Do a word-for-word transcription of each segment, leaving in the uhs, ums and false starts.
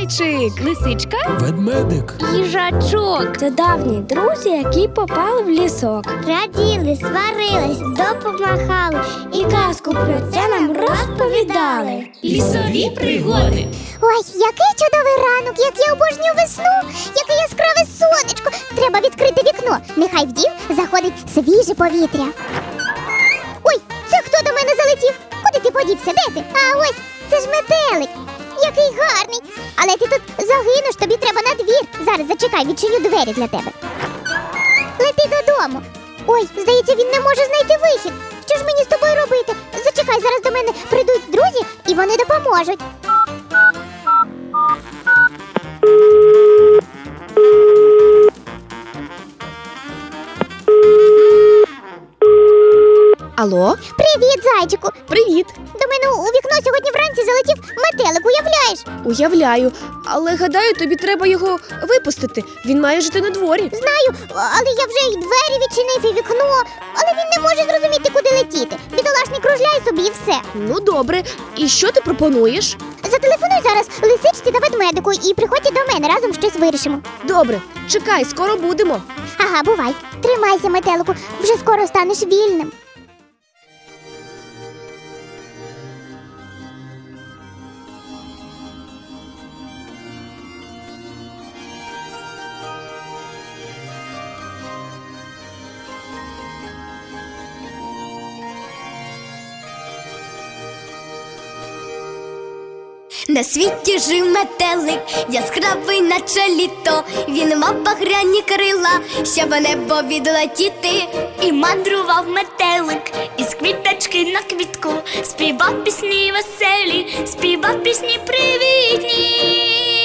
Зайчик, лисичка, ведмедик, їжачок. Це давні друзі, які попали в лісок. Раділи, сварились, допомагали і казку про це нам розповідали. лісові пригоди. Ой, який чудовий ранок, як я обожнюю весну, яке яскраве сонечко. Треба відкрити вікно, нехай в дім заходить свіже повітря. Ой, це хто до мене залетів? Куди ти подівся? Де ти? А ось, це ж метелик. Який гарний. Але ти тут загинеш, тобі треба на двір. Зараз зачекай, відчиню двері для тебе. Лети додому. Ой, здається, він не може знайти вихід. Що ж мені з тобою робити? Зачекай, зараз до мене прийдуть друзі і вони допоможуть. Алло? Привіт, зайчику. Привіт. До мене у вікно сьогодні вранці залетів метелик, уявляєш? Уявляю, але гадаю, тобі треба його випустити. Він має жити на дворі. Знаю, але я вже і двері відчинив, і вікно. Але він не може зрозуміти, куди летіти. Бідолашний кружляє собі і все. Ну добре. І що ти пропонуєш? Зателефонуй зараз лисичці та ведмедику і приходьте до мене, разом щось вирішимо. Добре, чекай, скоро будемо. Ага, бувай. Тримайся, метелику, вже скоро станеш вільним. На світі жив метелик, яскравий наче літо. Він мав багряні крила, щоб небо відлетіти. І мандрував метелик із квіточки на квітку. Співав пісні веселі, співав пісні привітні.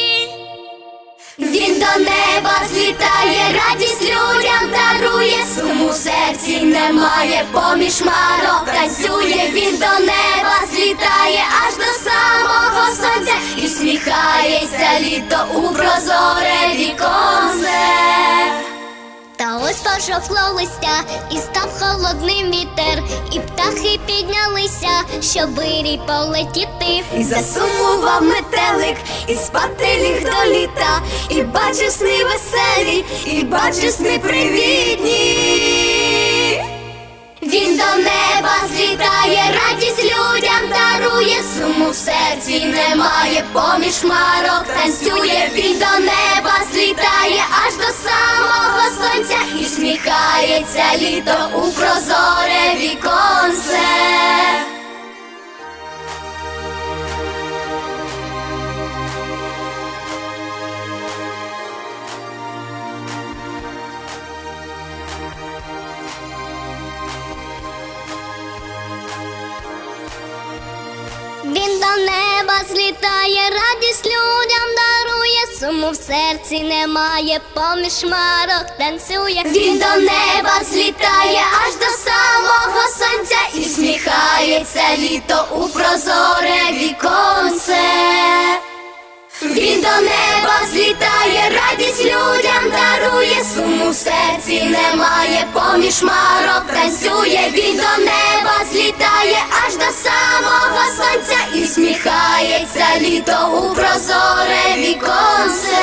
Він до неба злітає, радість людям дарує. Суму в серці немає, поміж хмарок танцює. Він до неба злітає аж до самого сонця. І всміхається літо у прозоре віконце. Та ось пожовкло листя, і став холодним вітер, і птахи піднялися, щоб вирій полетіти. І засумував метелик, і спати ліг до літа, і бачив сни веселі, і бачив сни привітні. Він до неба злітає, радість людям дарує. Суму в серці немає, поміж хмарок танцює. Він до неба злітає аж до самого сонця. І всміхається літо у прозоре віконце. Він до неба злітає, радість людям дарує. Суму в серці немає, поміж хмарок танцює. Він до неба злітає аж до самого сонця. І всміхається літо у прозоре віконце. Він до неба злітає, радість людям дарує. Суму в серці немає, поміж хмарок танцює. Він до неба злітає аж до самого сонця. І всміхається літо у прозоре віконце.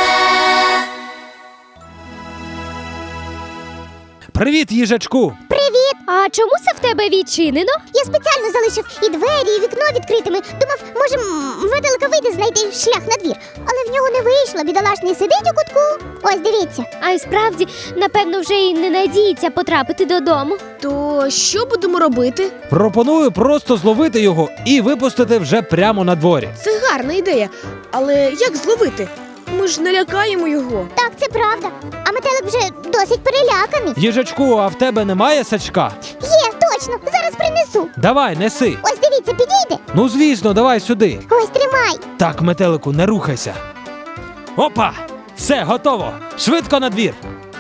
Привіт, їжачку! Привіт! А чому це в тебе відчинено? Я спеціально залишив і двері, і вікно відкритими. Думав, може, м, метелика вийде знайти шлях на двір. Але в нього не вийшло, бідолашний сидить у кутку. Ось, дивіться. А й справді, напевно, вже й не надіється потрапити додому. То що будемо робити? Пропоную просто зловити його і випустити вже прямо на дворі. Це гарна ідея. Але як зловити? Ми ж налякаємо його. Так, це правда. А метелик вже досить переляканий. Їжачку, а в тебе немає сачка? Є, точно, зараз принесу. Давай, неси. Ось, дивіться, підійде. Ну, звісно, давай сюди. Ось, тримай. Так, метелику, не рухайся. Опа! Все, готово. Швидко на двір.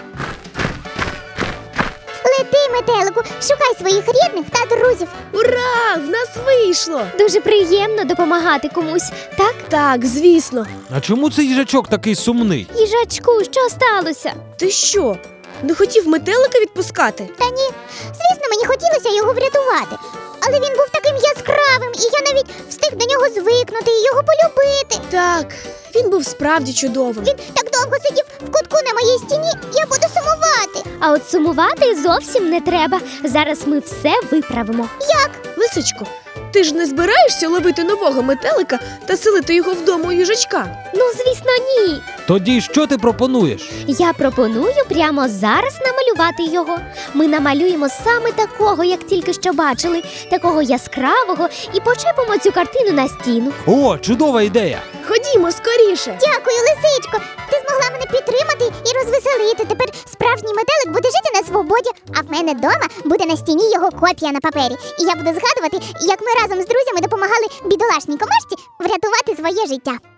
Лети, метелику, шукай своїх рідних та друзів. Ура! В нас вийшло! Дуже приємно допомагати комусь, так? Так, звісно. А чому цей їжачок такий сумний? Їжачку, що сталося? Ти що, не хотів метелика відпускати? Та ні, звісно, мені хотілося його врятувати. але він був таким яскравим, і я навіть встиг до нього звикнути і його полюбити. Так, він був справді чудовим. Він так довго сидів в кутку на моїй стіні, я буду сумувати. А от сумувати зовсім не треба. Зараз ми все виправимо. Як? Лисичко, ти ж не збираєшся ловити нового метелика та селити його вдома у їжачка? Ну, звісно, ні. Тоді що ти пропонуєш? Я пропоную прямо зараз намалювати його. Ми намалюємо саме такого, як тільки що бачили, такого яскравого, і почепимо цю картину на стіну. О, чудова ідея! Ходімо скоріше. Дякую, лисичко. Ти змогла мене підтримати і розвеселити. Тепер справжній метелик буде жити на свободі, а в мене вдома буде на стіні його копія на папері. І я буду згадувати, як ми разом з друзями допомагали бідолашній комашці врятувати своє життя.